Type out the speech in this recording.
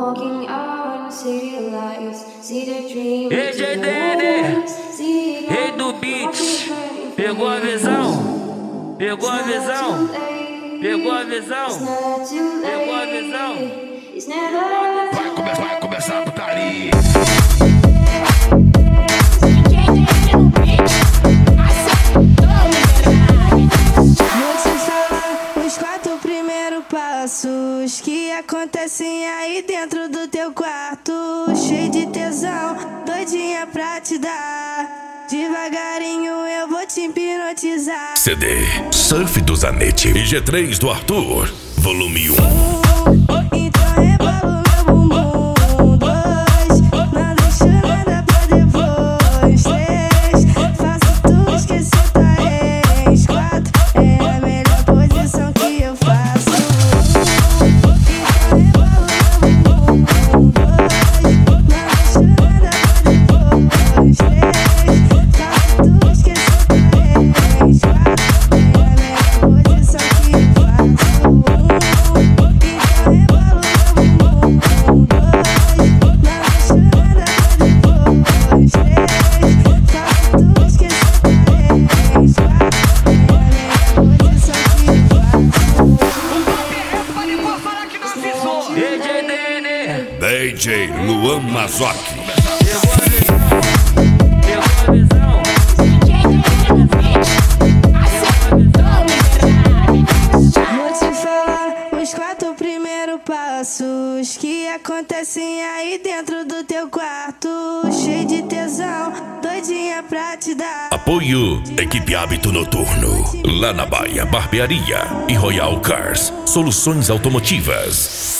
EJDN, rei do beat, pegou a visão, pegou a visão, pegou a visão, pegou a visão. Vai começar a putaria. Vou te falar os 4 primeiros passos que acontecem aí dentro do teu quarto. Cheio de tesão, doidinha pra te dar. Devagarinho eu vou te hipnotizar. CD Surf do Zanetti e G3 do Arthur, volume 1. Então rebolo meu bumbum. 2, não deixo nada pra depois. 3, faço tu esquecer tua ex. 4, é a melhor posição que eu faço. Então rebolo meu bumbum. 2, não deixo nada pra depois. 3, faço tu esquecer tua ex. 4, é a melhor posição que eu faço. DJ Luan Mazzocchi. Vou te falar os 4 primeiros passos que acontecem aí dentro do teu quarto. Cheio de tesão, doidinha pra te dar. Apoio Equipe Hábito Noturno, lá na Baia, Barbearia e Royal Cars, soluções automotivas.